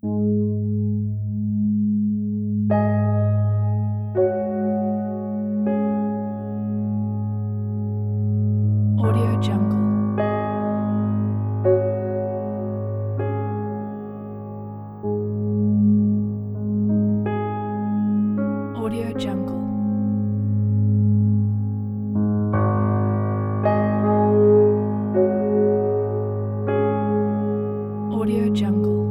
Audio Jungle. Audio Jungle. Audio Jungle.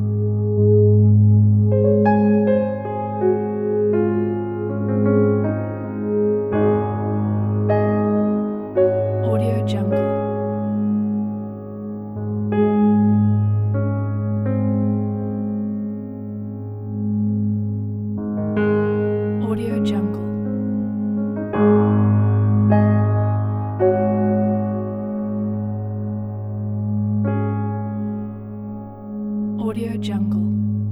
Audio Jungle. Audio Jungle. Audio Jungle.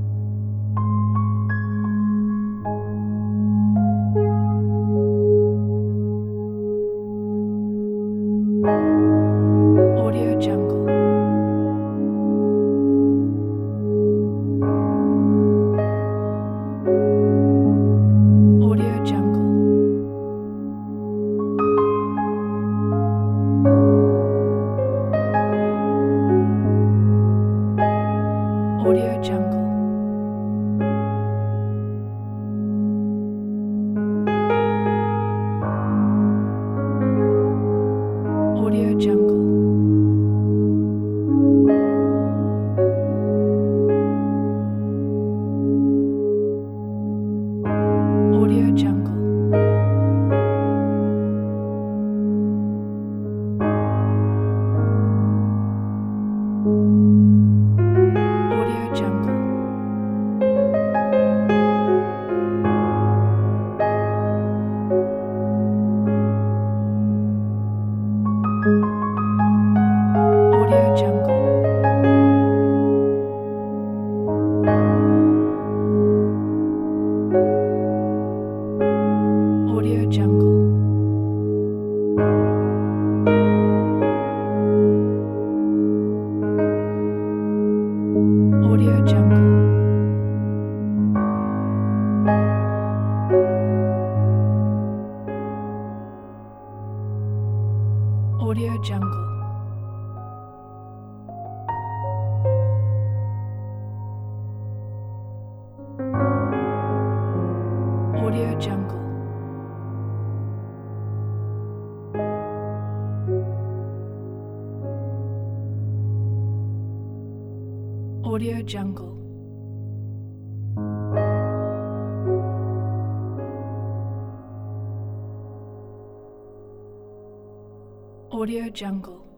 Audio Jungle. Audio Jungle. Audio Jungle. Audio Jungle. Audio Jungle. Audio Jungle. Audio Jungle. Audio Jungle. Audio Jungle. Audio Jungle. Audio Jungle. Audio Jungle. Audio Jungle.